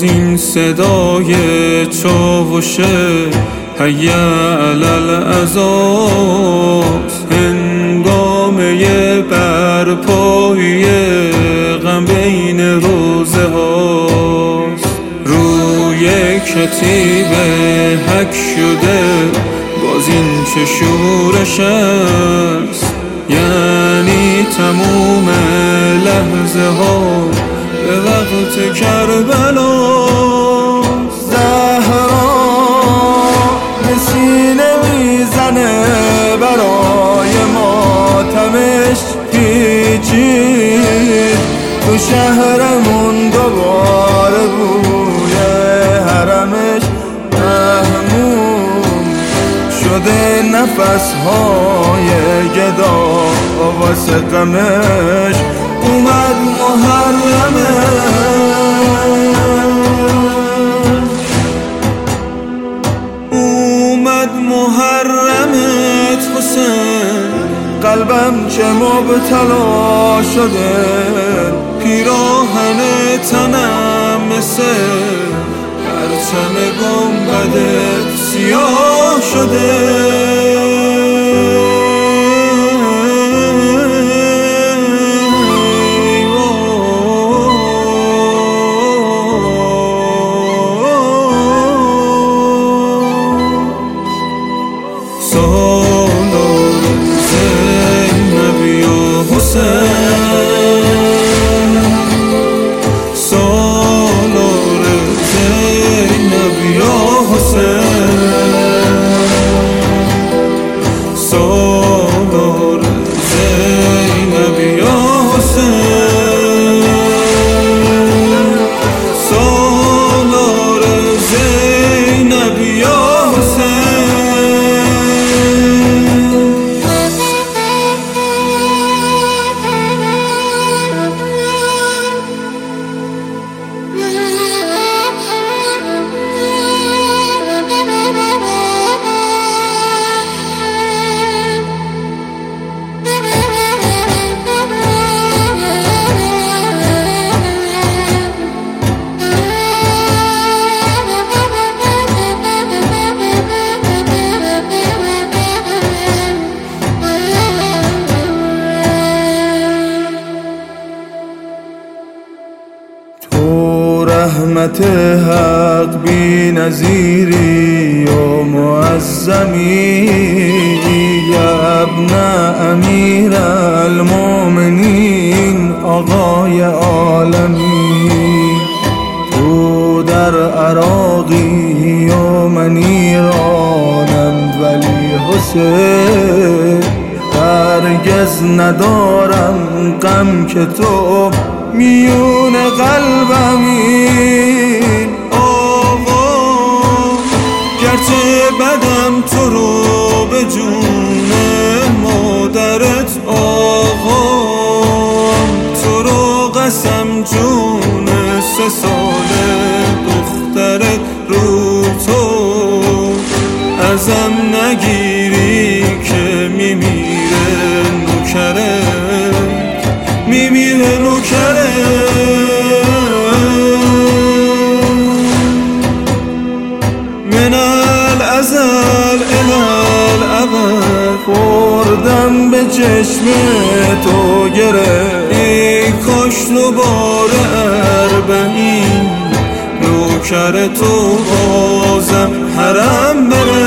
باز این صدای چاوش حی علی العزاست، هنگامه برپایی غم بین روزه هاست. روی کتیبه حک شده باز این چه شورش است، یعنی تموم لحظه ها به وقت کربلا. زهرا به سینه میزنه برای ماتمش پیچید، تو شهرمون دوباره بوی حرمش محموم شده، نفسهای گدا واسه غمش اومد محرمت حسین. قلبم چه مبتلا شده، پیراهن تنم مثل پرچم گنبدت سیاه شده. سالار زینب یا حسین، سالار زینب یا حسین، سالار زینب یا حسین، سالار زینب یا حسین. رحمت حق بی نظیری و معظمی، یا ابن امیر المؤمنین آقای عالمی. تو در عراقی و من ایرانم ولی حسین، هرگز ندارم غم که تو میون قلبمی. آقا گرچه بدم تو رو به جون مادرت، آقا تو رو قسم جون 3 ساله دخترت رو تو ازم نگیری که میمیره نوکرت، میمیره نوکرت. من الازل الی الابد خوردم به چشم تو گره، ای کاش دوباره 40 نوکر تو بازم حرم بره.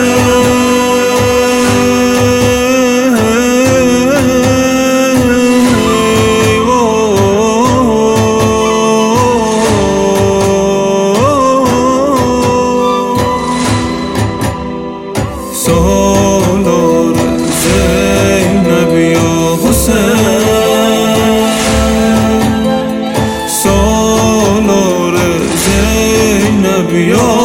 سالار زینب یا حسین، سالار زینب یا